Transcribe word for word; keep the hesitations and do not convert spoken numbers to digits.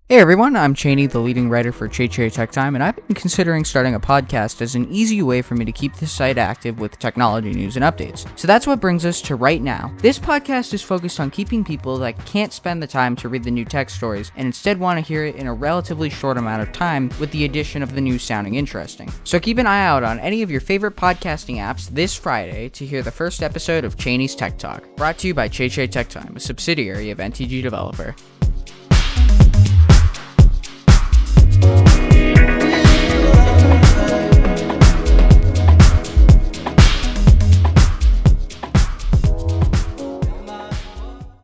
Hey everyone, I'm Cheney, the leading writer for Che Che Tech Time, and I've been considering starting a podcast as an easy way for me to keep the site active with technology news and updates. So that's what brings us to right now. This podcast is focused on keeping people that can't spend the time to read the new tech stories and instead want to hear it in a relatively short amount of time with the addition of the news sounding interesting. So keep an eye out on any of your favorite podcasting apps this Friday to hear the first episode of Cheney's Tech Talk, brought to you by Che Che Tech Time, a subsidiary of N T G Developer.